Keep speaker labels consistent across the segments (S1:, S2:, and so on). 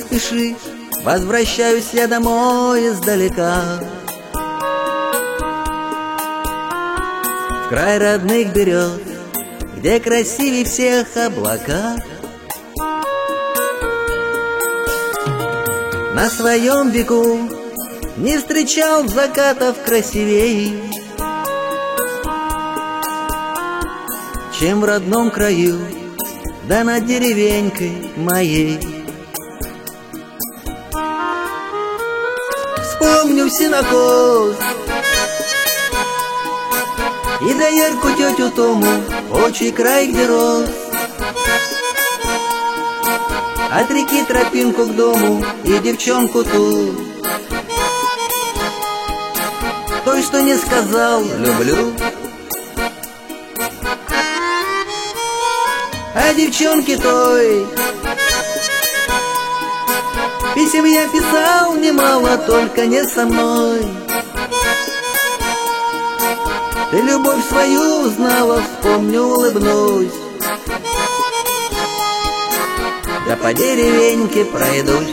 S1: спеши, возвращаюсь я домой издалека. В край родных берез, где красивей всех облака. На своем веку не встречал закатов красивей, чем в родном краю, да над деревенькой моей. Вспомню сенокос и доярку тетю Тому, отчий край, где рос. От реки тропинку к дому и девчонку ту, той, что не сказал «люблю». А девчонке той писем я писал немало, только не со мной. Ты любовь свою узнала, вспомню, улыбнусь, да по деревеньке пройдусь.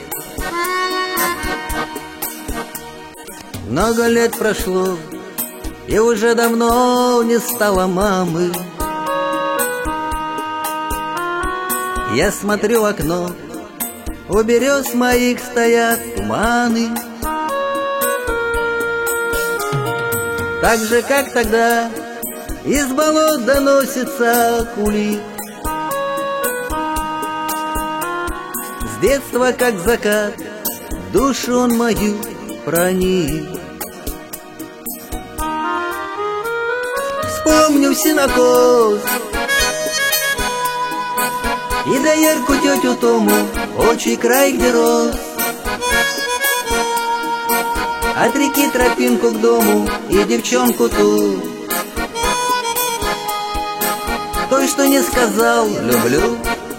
S1: Много лет прошло, и уже давно не стало мамы. Я смотрю в окно, у берез моих стоят туманы. Так же, как тогда, из болот доносится кулик. С детства, как закат, в душу он мою проник. Вспомню сенокос и доярку тетю Тому, отчий край, где рос. От реки тропинку к дому и девчонку ту, той, что не сказал «люблю».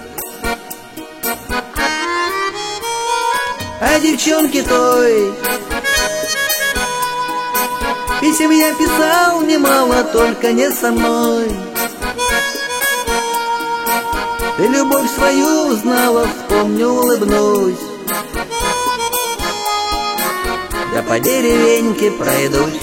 S1: А девчонке той писем я писал немало, только не со мной. Ты любовь свою узнала, вспомню, улыбнусь, да по деревеньке пройдусь.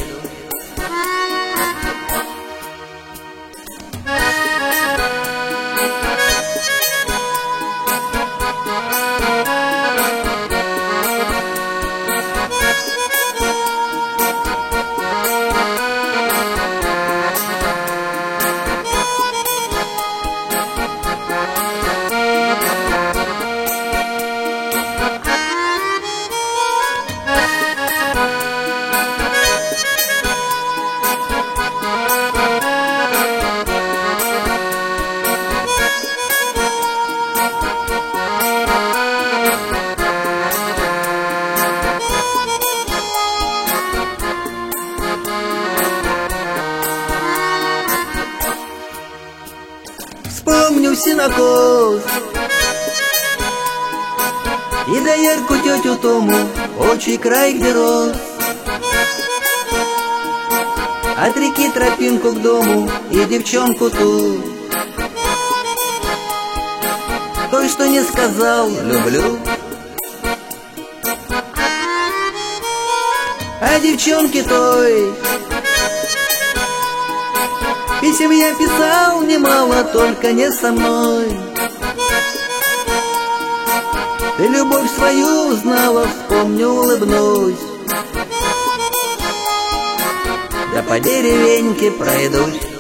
S1: Вспомню сенокос и доярку тетю Тому, отчий край, где рос. От реки тропинку к дому и девчонку ту, той, что не сказал «люблю». А девчонке той писем я писал немало, только не со мной. Ты любовь свою узнала, вспомню, улыбнусь, да по деревеньке пройдусь.